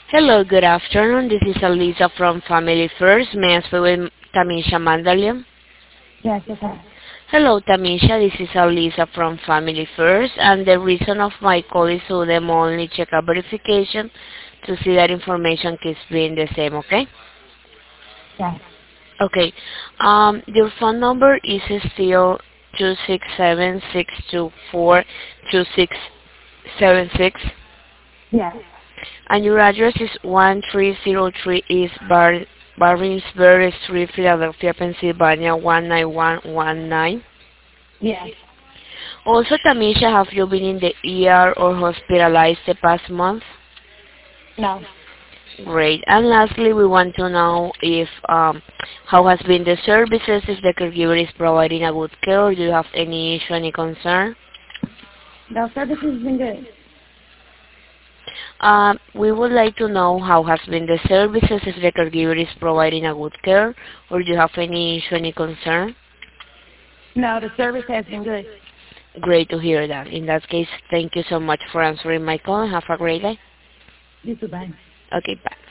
Hello, good afternoon. This is Elisa from Family First. May I speak with Tamisha Mandalian? Yes, okay. Hello, Tamisha. This is Elisa from Family First, and the reason of my call is to them only check a verification to see that information keeps being the same, okay? Yes. Okay. Your phone number is still 267-624-2676, Yes. and your address is 1303 East Barringsburg Street, Philadelphia, Pennsylvania 19119. Yes. Also, Tamisha, have you been in the ER or hospitalized the past month? No. Great. And lastly, we want to know if how has been the services, if the caregiver is providing a good care, or do you have any issue, any concern? The service has been good. We would like to know how has been the services, if the caregiver is providing a good care, or do you have any issue, any concern? No, the service has been good. Great to hear that. In that case, thank you so much for answering my call and have a great day. You too, bye. Okay, bye.